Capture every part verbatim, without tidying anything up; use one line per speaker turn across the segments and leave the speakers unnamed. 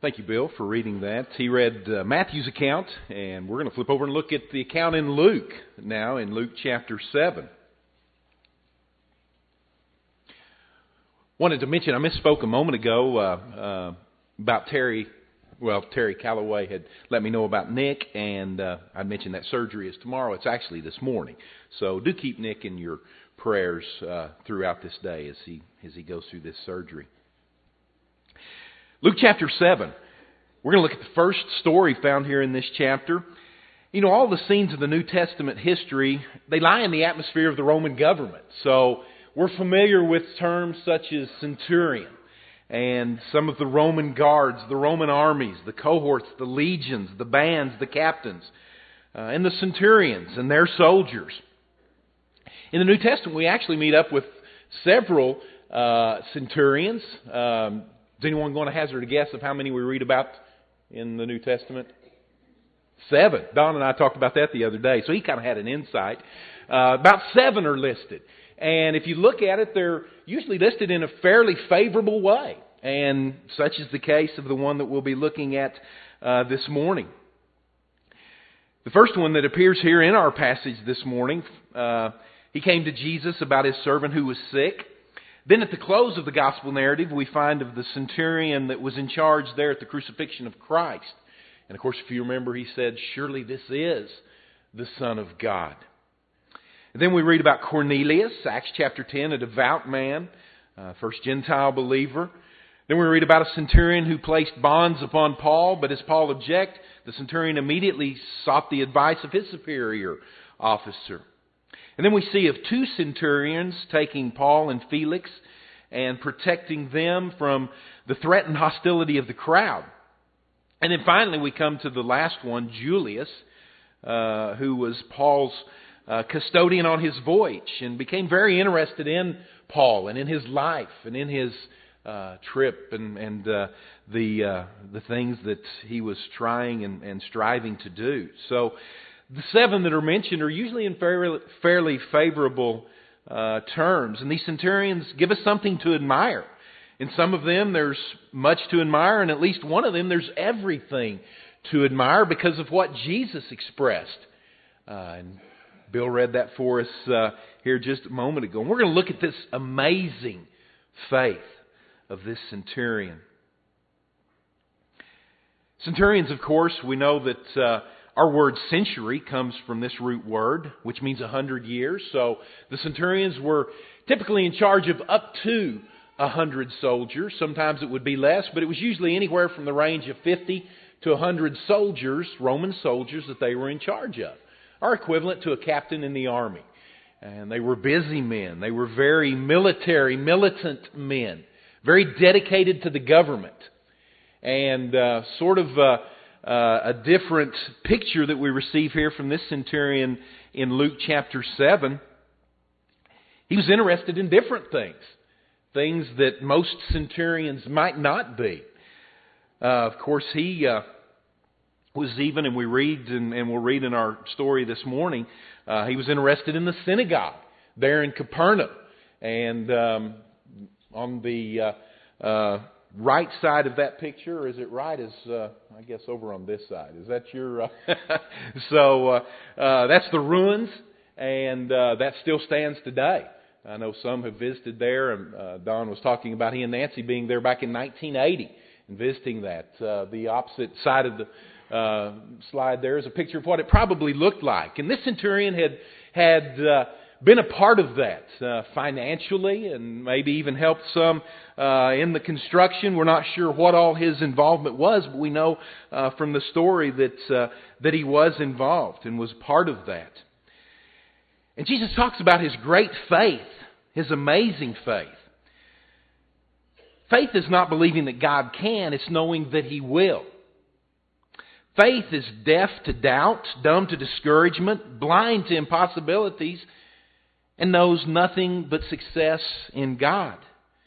Thank you, Bill, for reading that. He read uh, Matthew's account, and we're going to flip over and look at the account in Luke now, in Luke chapter seven. Wanted to mention, I misspoke a moment ago uh, uh, about Terry. Well, Terry Calloway had let me know about Nick, and uh, I mentioned that surgery is tomorrow. It's actually this morning. So do keep Nick in your prayers uh, throughout this day as he as he goes through this surgery. Luke chapter seven. We're going to look at the first story found here in this chapter. You know, all the scenes of the New Testament history, they lie in the atmosphere of the Roman government. So we're familiar with terms such as centurion and some of the Roman guards, the Roman armies, the cohorts, the legions, the bands, the captains, uh, and the centurions and their soldiers. In the New Testament, we actually meet up with several uh, centurions. Um, is anyone going to hazard a guess of how many we read about in the New Testament? Seven. Don and I talked about that the other day, so he kind of had an insight. Uh, about seven are listed. And if you look at it, they're usually listed in a fairly favorable way. And such is the case of the one that we'll be looking at uh, this morning. The first one that appears here in our passage this morning, uh, he came to Jesus about his servant who was sick. Then at the close of the gospel narrative, we find of the centurion that was in charge there at the crucifixion of Christ. And of course, if you remember, he said, "Surely this is the Son of God." And then we read about Cornelius, Acts chapter ten, a devout man, uh, first Gentile believer. Then we read about a centurion who placed bonds upon Paul, but as Paul objected, the centurion immediately sought the advice of his superior officer. And then we see of two centurions taking Paul and Felix and protecting them from the threat and hostility of the crowd. And then finally we come to the last one, Julius, uh, who was Paul's uh, custodian on his voyage and became very interested in Paul and in his life and in his uh, trip and, and uh, the uh, the things that he was trying and, and striving to do. So the seven that are mentioned are usually in fairly, fairly favorable uh, terms. And these centurions give us something to admire. In some of them there's much to admire, and at least one of them there's everything to admire because of what Jesus expressed. Uh, and Bill read that for us uh, here just a moment ago. And we're going to look at this amazing faith of this centurion. Centurions, of course, we know that uh, our word century comes from this root word, which means a hundred years. So the centurions were typically in charge of up to a hundred soldiers. Sometimes it would be less, but it was usually anywhere from the range of fifty to a hundred soldiers, Roman soldiers, that they were in charge of, or equivalent to a captain in the army. And they were busy men. They were very military, militant men, very dedicated to the government. And uh, sort of uh, uh, a different picture that we receive here from this centurion in Luke chapter seven. He was interested in different things. Things that most centurions might not be. Uh, of course, he uh, was even, and we read, and, and we'll read in our story this morning, uh, he was interested in the synagogue there in Capernaum. And um, on the uh, uh, right side of that picture, or is it right? Is uh, I guess over on this side. Is that your? Uh, so uh, uh, that's the ruins, and uh, that still stands today. I know some have visited there, and uh, Don was talking about he and Nancy being there back in nineteen eighty and visiting that. Uh, the opposite side of the uh, slide there is a picture of what it probably looked like. And this centurion had had uh, been a part of that uh, financially, and maybe even helped some uh, in the construction. We're not sure what all his involvement was, but we know uh, from the story that uh, that he was involved and was part of that. And Jesus talks about his great faith, his amazing faith. Faith is not believing that God can, it's knowing that He will. Faith is deaf to doubt, dumb to discouragement, blind to impossibilities, and knows nothing but success in God.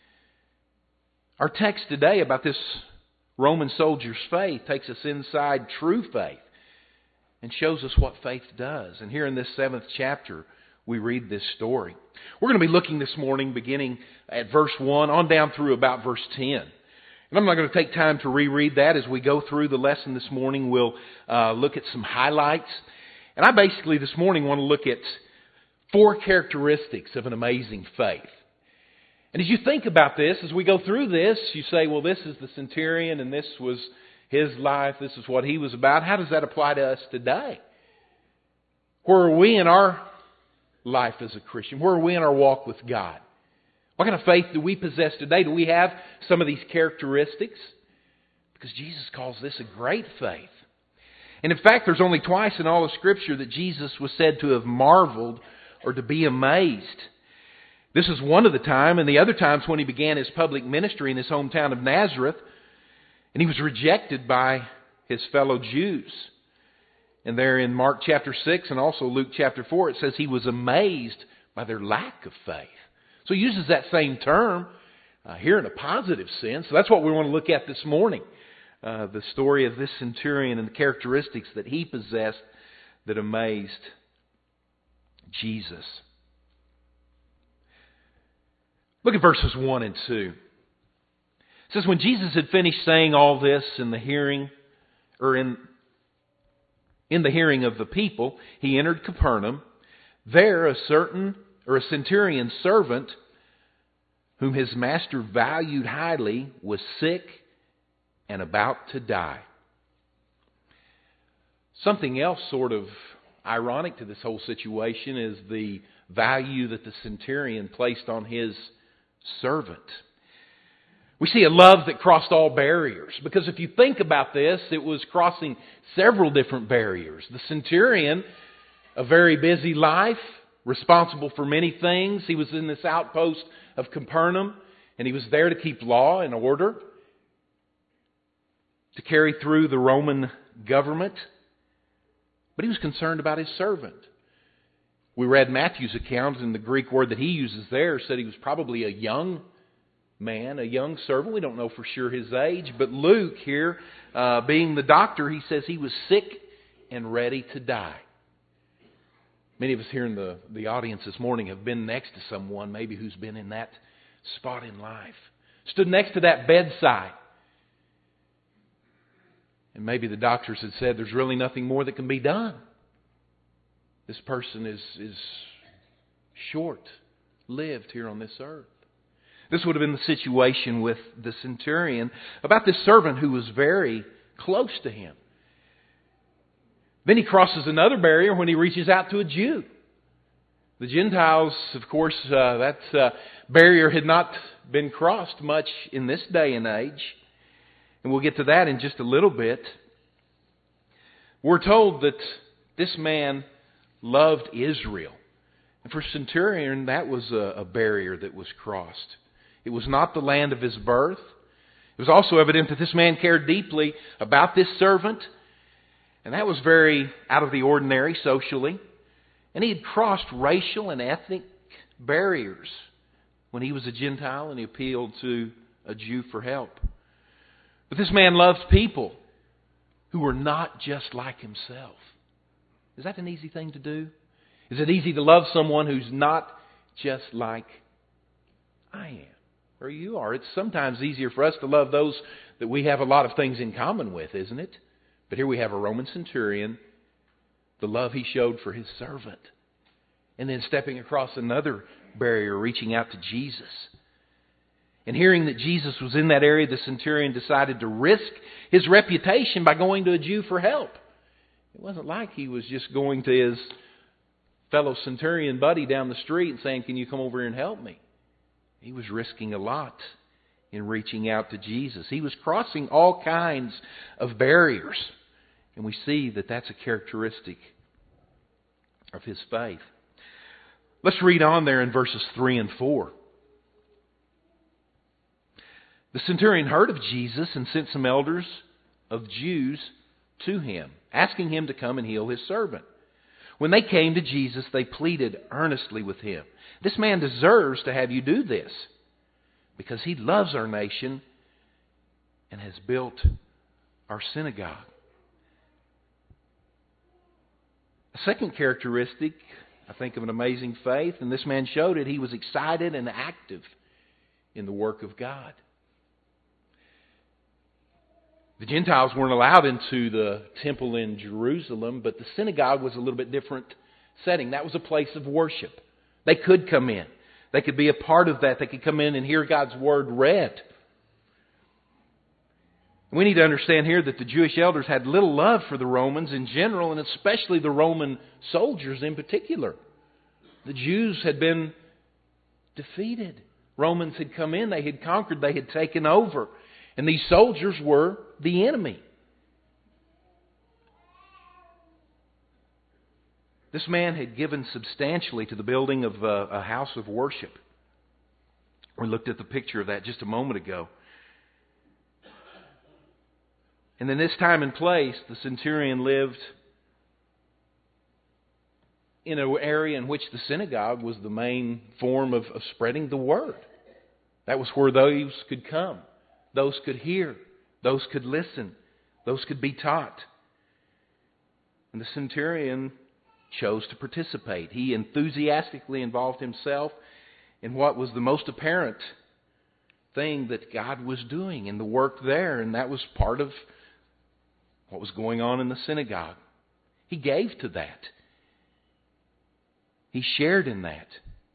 Our text today about this Roman soldier's faith takes us inside true faith and shows us what faith does. And here in this seventh chapter, we read this story. We're going to be looking this morning beginning at verse one on down through about verse ten. And I'm not going to take time to reread that. As we go through the lesson this morning, we'll uh, look at some highlights. And I basically this morning want to look at four characteristics of an amazing faith. And as you think about this, as we go through this, you say, well, this is the centurion and this was his life, this is what he was about. How does that apply to us today? Where are we in our life as a Christian? Where are we in our walk with God? What kind of faith do we possess today? Do we have some of these characteristics? Because Jesus calls this a great faith. And in fact, there's only twice in all of Scripture that Jesus was said to have marveled or to be amazed. This is one of the time, and the other times when he began his public ministry in his hometown of Nazareth, and he was rejected by his fellow Jews. And there in Mark chapter six and also Luke chapter four, it says he was amazed by their lack of faith. So he uses that same term uh, here in a positive sense. So that's what we want to look at this morning. Uh, the story of this centurion and the characteristics that he possessed that amazed Jesus. Look at verses one and two. It says, when Jesus had finished saying all this in the hearing, or in, in the hearing of the people, he entered Capernaum. There a certain or a centurion's servant, whom his master valued highly, was sick and about to die. Something else sort of ironic to this whole situation is the value that the centurion placed on his servant. We see a love that crossed all barriers, because if you think about this, it was crossing several different barriers. The centurion, a very busy life, responsible for many things. He was in this outpost of Capernaum, and he was there to keep law and order, to carry through the Roman government. But he was concerned about his servant. We read Matthew's account, and the Greek word that he uses there said he was probably a young man, a young servant. We don't know for sure his age, but Luke here, uh, being the doctor, he says he was sick and ready to die. Many of us here in the, the audience this morning have been next to someone maybe who's been in that spot in life. Stood next to that bedside. And maybe the doctors had said there's really nothing more that can be done. This person is, is short-lived here on this earth. This would have been the situation with the centurion about this servant who was very close to him. Then he crosses another barrier when he reaches out to a Jew. The Gentiles, of course, uh, that uh, barrier had not been crossed much in this day and age. And we'll get to that in just a little bit. We're told that this man loved Israel. And for centurion, that was a, a barrier that was crossed. It was not the land of his birth. It was also evident that this man cared deeply about this servant. And that was very out of the ordinary socially. And he had crossed racial and ethnic barriers when he was a Gentile and he appealed to a Jew for help. But this man loved people who were not just like himself. Is that an easy thing to do? Is it easy to love someone who's not just like I am or you are? It's sometimes easier for us to love those that we have a lot of things in common with, isn't it? But here we have a Roman centurion, the love he showed for his servant. And then stepping across another barrier, reaching out to Jesus. And hearing that Jesus was in that area, the centurion decided to risk his reputation by going to a Jew for help. It wasn't like he was just going to his fellow centurion buddy down the street and saying, "Can you come over here and help me?" He was risking a lot in reaching out to Jesus. He was crossing all kinds of barriers. And we see that that's a characteristic of his faith. Let's read on there in verses three and four. The centurion heard of Jesus and sent some elders of Jews to him, asking him to come and heal his servant. When they came to Jesus, they pleaded earnestly with him, "This man deserves to have you do this, because he loves our nation and has built our synagogue." A second characteristic, I think, of an amazing faith, and this man showed it, he was excited and active in the work of God. The Gentiles weren't allowed into the temple in Jerusalem, but the synagogue was a little bit different setting. That was a place of worship. They could come in. They could be a part of that. They could come in and hear God's Word read. We need to understand here that the Jewish elders had little love for the Romans in general, and especially the Roman soldiers in particular. The Jews had been defeated. Romans had come in, they had conquered, they had taken over. And these soldiers were the enemy. This man had given substantially to the building of a, a house of worship. We looked at the picture of that just a moment ago. And in this time and place, the centurion lived in an area in which the synagogue was the main form of, of spreading the word. That was where those could come. Those could hear. Those could listen. Those could be taught. And the centurion chose to participate. He enthusiastically involved himself in what was the most apparent thing that God was doing in the work there. And that was part of what was going on in the synagogue. He gave to that. He shared in that.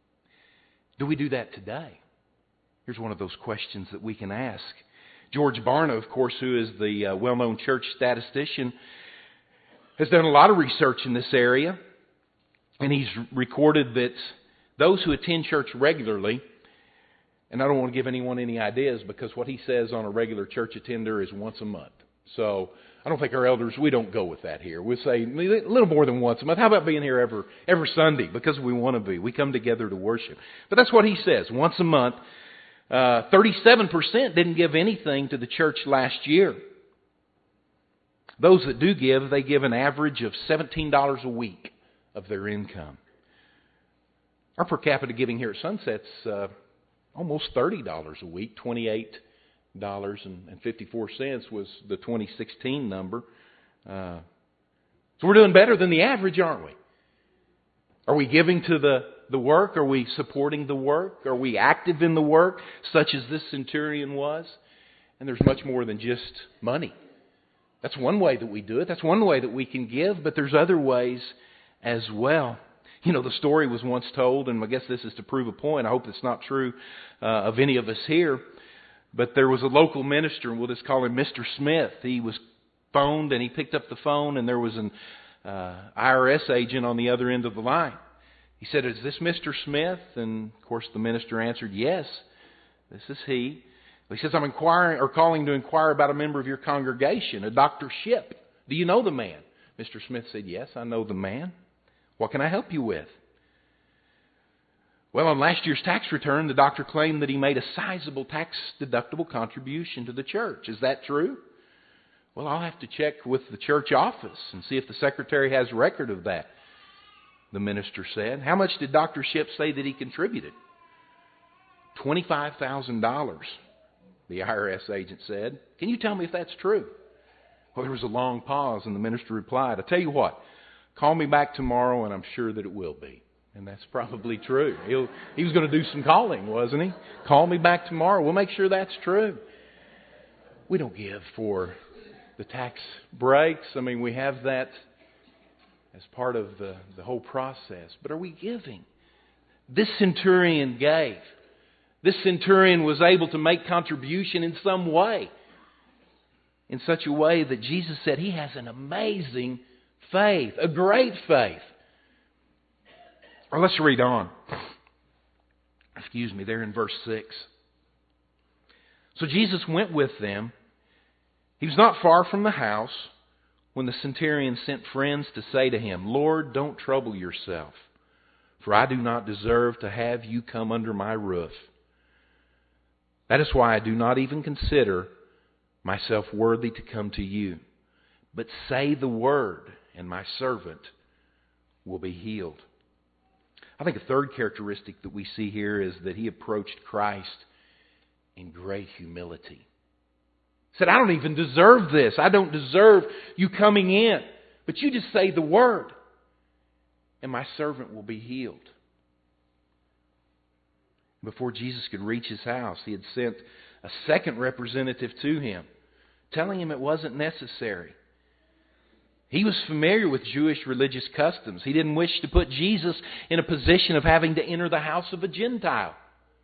Do we do that today? Here's one of those questions that we can ask. George Barna, of course, who is the uh, well-known church statistician, has done a lot of research in this area. And he's recorded that those who attend church regularly, and I don't want to give anyone any ideas because what he says on a regular church attender is once a month. So I don't think our elders, we don't go with that here. We say a little more than once a month. How about being here every, every Sunday? Because we want to be. We come together to worship. But that's what he says, once a month. Uh, thirty-seven percent didn't give anything to the church last year. Those that do give, they give an average of seventeen dollars a week of their income. Our per capita giving here at Sunset's uh, almost thirty dollars a week. twenty-eight dollars and fifty-four cents was the twenty sixteen number. Uh, so we're doing better than the average, aren't we? Are we giving to the, the work? Are we supporting the work? Are we active in the work, such as this centurion was? And there's much more than just money. That's one way that we do it. That's one way that we can give, but there's other ways as well. You know, the story was once told, and I guess this is to prove a point. I hope it's not true uh, of any of us here. But there was a local minister, and we'll just call him Mister Smith. He was phoned, and he picked up the phone, and there was an uh, I R S agent on the other end of the line. He said, "Is this Mister Smith?" And, of course, the minister answered, "Yes, this is he." He says, "I'm inquiring or calling to inquire about a member of your congregation, a Doctor Shipp. Do you know the man?" Mister Smith said, "Yes, I know the man. What can I help you with?" Well, on last year's tax return, the doctor claimed that he made a sizable tax-deductible contribution to the church. Is that true? Well, I'll have to check with the church office and see if the secretary has record of that, the minister said. How much did Doctor Shipp say that he contributed? twenty-five thousand dollars, the I R S agent said. Can you tell me if that's true? Well, there was a long pause, and the minister replied, "I tell you what, call me back tomorrow, and I'm sure that it will be." And that's probably true. He'll, he was going to do some calling, wasn't he? Call me back tomorrow. We'll make sure that's true. We don't give for the tax breaks. I mean, we have that as part of the, the whole process. But are we giving? This centurion gave. This centurion was able to make contribution in some way. In such a way that Jesus said he has an amazing faith, a great faith. Or let's read on. Excuse me, there in verse six. So Jesus went with them. He was not far from the house when the centurion sent friends to say to him, "Lord, don't trouble yourself, for I do not deserve to have you come under my roof. That is why I do not even consider myself worthy to come to you. But say the word, and my servant will be healed." I think a third characteristic that we see here is that he approached Christ in great humility. He said, "I don't even deserve this. I don't deserve you coming in. But you just say the word, and my servant will be healed." Before Jesus could reach his house, he had sent a second representative to him telling him it wasn't necessary. He was familiar with Jewish religious customs. He didn't wish to put Jesus in a position of having to enter the house of a Gentile.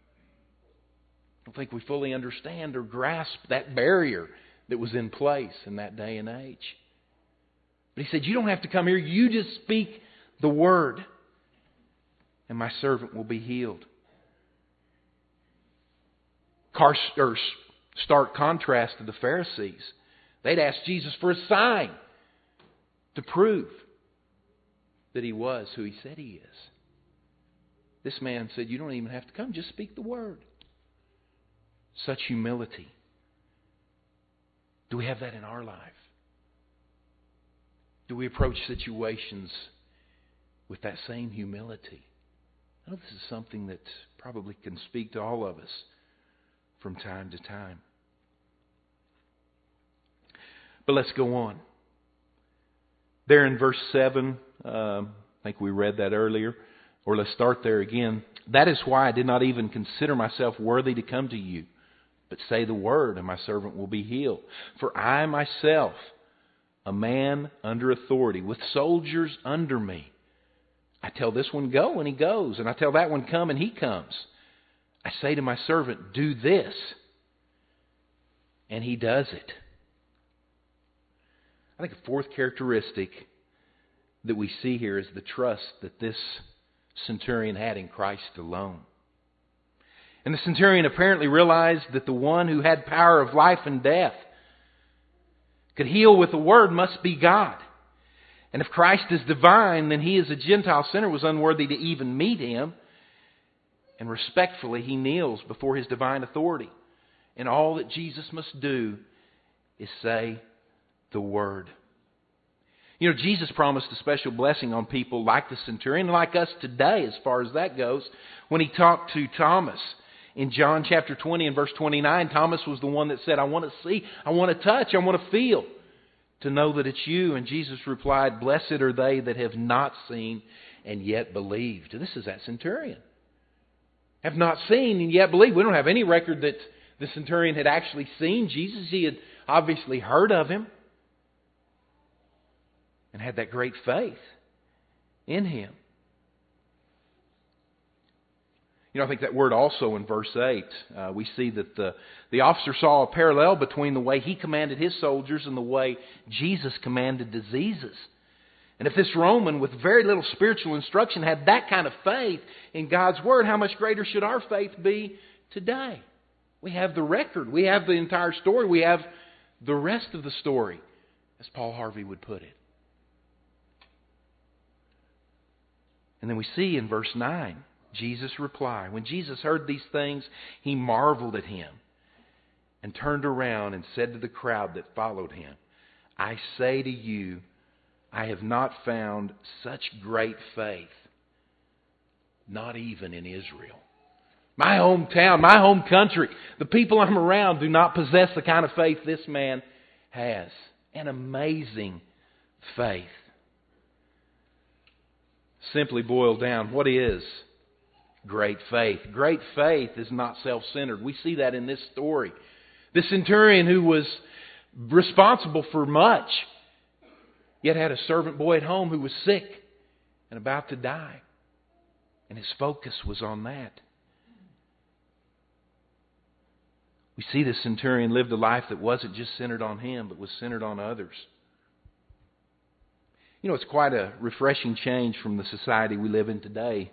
I don't think we fully understand or grasp that barrier that was in place in that day and age. But he said, you don't have to come here. You just speak the word, and my servant will be healed. Car, or stark contrast to the Pharisees. They'd asked Jesus for a sign to prove that He was who He said He is. This man said, you don't even have to come, just speak the word. Such humility. Do we have that in our life? Do we approach situations with that same humility? I know this is something that probably can speak to all of us from time to time. But let's go on. There in verse seven, um, I think we read that earlier, or let's start there again. That is why I did not even consider myself worthy to come to you, but say the word, and my servant will be healed. For I myself, a man under authority, with soldiers under me. I tell this one, go, and he goes. And I tell that one, come, and he comes. I say to my servant, do this, and he does it. I think a fourth characteristic that we see here is the trust that this centurion had in Christ alone. And the centurion apparently realized that the one who had power of life and death could heal with a word must be God. And if Christ is divine, then he as a Gentile sinner was unworthy to even meet him. And respectfully, he kneels before his divine authority. And all that Jesus must do is say the word. You know, Jesus promised a special blessing on people like the centurion, and like us today as far as that goes. When he talked to Thomas in John chapter twenty and verse twenty-nine, Thomas was the one that said, I want to see, I want to touch, I want to feel, to know that it's you. And Jesus replied, blessed are they that have not seen and yet believed. This is that centurion. Have not seen and yet believed. We don't have any record that the centurion had actually seen Jesus. He had obviously heard of him and had that great faith in him. You know, I think that word also in verse eight, uh, we see that the, the officer saw a parallel between the way he commanded his soldiers and the way Jesus commanded diseases. And if this Roman with very little spiritual instruction had that kind of faith in God's Word, how much greater should our faith be today? We have the record. We have the entire story. We have the rest of the story, as Paul Harvey would put it. And then we see in verse nine, Jesus' reply. When Jesus heard these things, he marveled at him and turned around and said to the crowd that followed him, I say to you, I have not found such great faith, not even in Israel. My hometown, my home country, the people I'm around do not possess the kind of faith this man has. An amazing faith. Simply boiled down, what is great faith? Great faith is not self-centered. We see that in this story. The centurion who was responsible for much, yet had a servant boy at home who was sick and about to die. And his focus was on that. We see the centurion lived a life that wasn't just centered on him, but was centered on others. You know, it's quite a refreshing change from the society we live in today.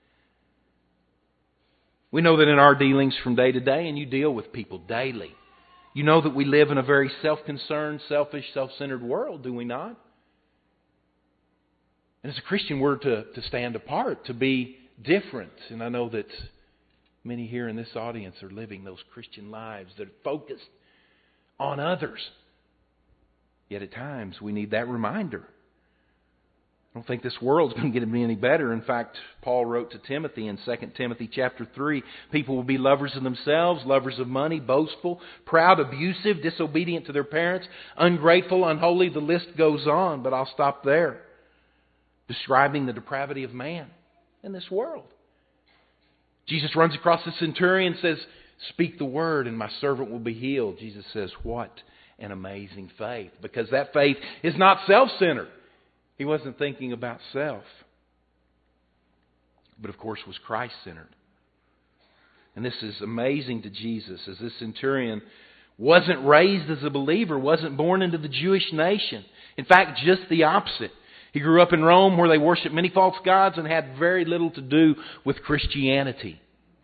We know that in our dealings from day to day, and you deal with people daily, you know that we live in a very self-concerned, selfish, self-centered world, do we not? And as a Christian, we're to, to stand apart, to be different. And I know that many here in this audience are living those Christian lives that are focused on others. Yet at times we need that reminder. I don't think this world's going to get any better. In fact, Paul wrote to Timothy in Second Timothy chapter three, people will be lovers of themselves, lovers of money, boastful, proud, abusive, disobedient to their parents, ungrateful, unholy. The list goes on, but I'll stop there. Describing the depravity of man in this world. Jesus runs across the centurion and says, speak the word and my servant will be healed. Jesus says, what? an amazing faith. Because that faith is not self-centered. He wasn't thinking about self. But of course was Christ-centered. And this is amazing to Jesus, as this centurion wasn't raised as a believer, wasn't born into the Jewish nation. In fact, just the opposite. He grew up in Rome where they worshiped many false gods and had very little to do with Christianity.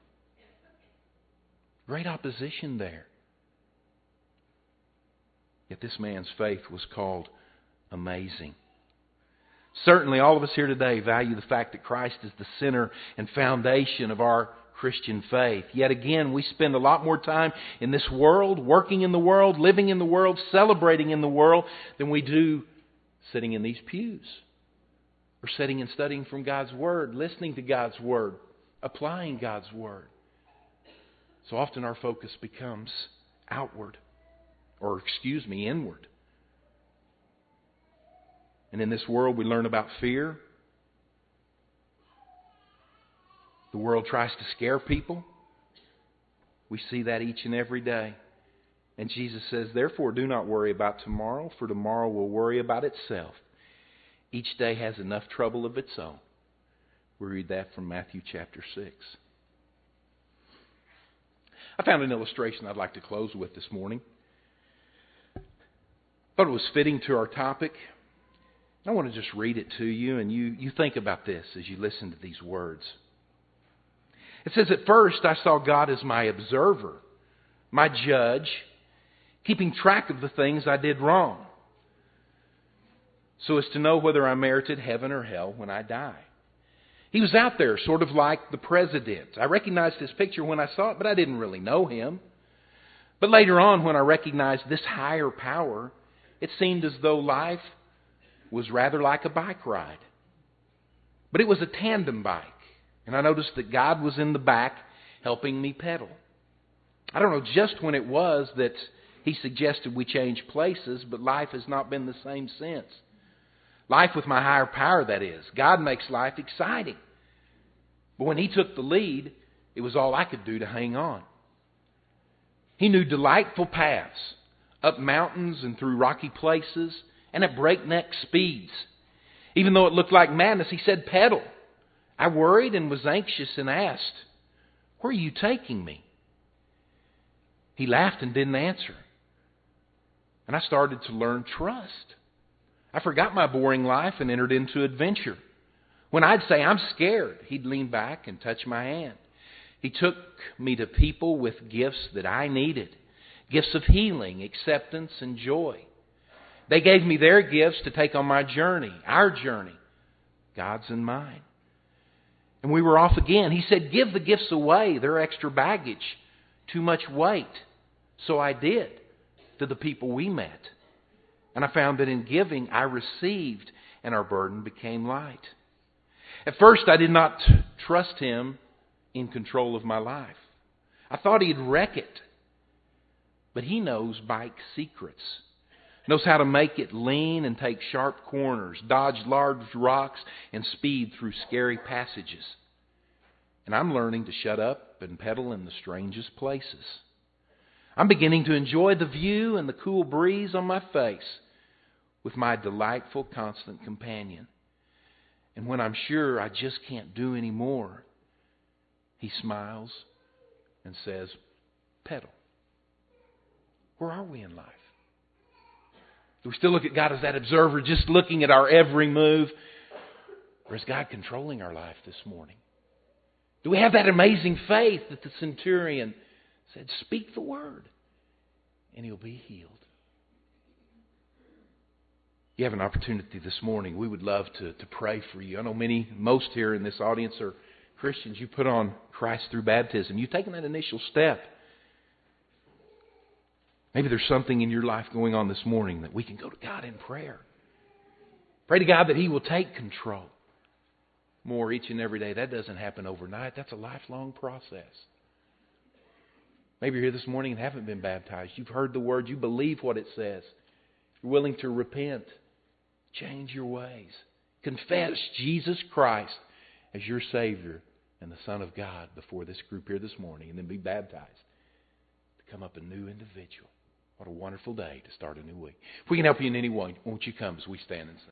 Great opposition there. Yet this man's faith was called amazing. Certainly all of us here today value the fact that Christ is the center and foundation of our Christian faith. Yet again, we spend a lot more time in this world, working in the world, living in the world, celebrating in the world, than we do sitting in these pews. Or sitting and studying from God's Word, listening to God's Word, applying God's Word. So often our focus becomes outward, or excuse me, inward. And in this world we learn about fear. The world tries to scare people. We see that each and every day. And Jesus says, therefore, do not worry about tomorrow, for tomorrow will worry about itself. Each day has enough trouble of its own. We read that from Matthew chapter six. I found an illustration I'd like to close with this morning. Thought it was fitting to our topic. I want to just read it to you, and you, you think about this as you listen to these words. It says, at first I saw God as my observer, my judge, keeping track of the things I did wrong, so as to know whether I merited heaven or hell when I die. He was out there, sort of like the president. I recognized his picture when I saw it, but I didn't really know him. But later on, when I recognized this higher power, it seemed as though life was rather like a bike ride. But it was a tandem bike. And I noticed that God was in the back helping me pedal. I don't know just when it was that He suggested we change places, but life has not been the same since. Life with my higher power, that is. God makes life exciting. But when He took the lead, it was all I could do to hang on. He knew delightful paths, up mountains and through rocky places, and at breakneck speeds. Even though it looked like madness, He said, pedal. I worried and was anxious and asked, where are you taking me? He laughed and didn't answer. And I started to learn trust. I forgot my boring life and entered into adventure. When I'd say, I'm scared, He'd lean back and touch my hand. He took me to people with gifts that I needed. Gifts of healing, acceptance, and joy. They gave me their gifts to take on my journey, our journey, God's and mine. And we were off again. He said, give the gifts away. They're extra baggage. Too much weight. So I did to the people we met. And I found that in giving, I received, and our burden became light. At first, I did not trust Him in control of my life. I thought He'd wreck it. But He knows bike secrets. Knows how to make it lean and take sharp corners, dodge large rocks, and speed through scary passages. And I'm learning to shut up and pedal in the strangest places. I'm beginning to enjoy the view and the cool breeze on my face with my delightful, constant companion. And when I'm sure I just can't do any more, He smiles and says, pedal. Where are we in life? Do we still look at God as that observer, just looking at our every move? Or is God controlling our life this morning? Do we have that amazing faith that the centurion said, speak the word, and He'll be healed? You have an opportunity this morning. We would love to, to pray for you. I know many, most here in this audience are Christians. You put on Christ through baptism. You've taken that initial step. Maybe there's something in your life going on this morning that we can go to God in prayer. Pray to God that He will take control more each and every day. That doesn't happen overnight. That's a lifelong process. Maybe you're here this morning and haven't been baptized. You've heard the word. You believe what it says. You're willing to repent. Change your ways. Confess Jesus Christ as your Savior and the Son of God before this group here this morning, and then be baptized. Become up a new individual. What a wonderful day to start a new week. If we can help you in any way, won't you come as we stand and sing?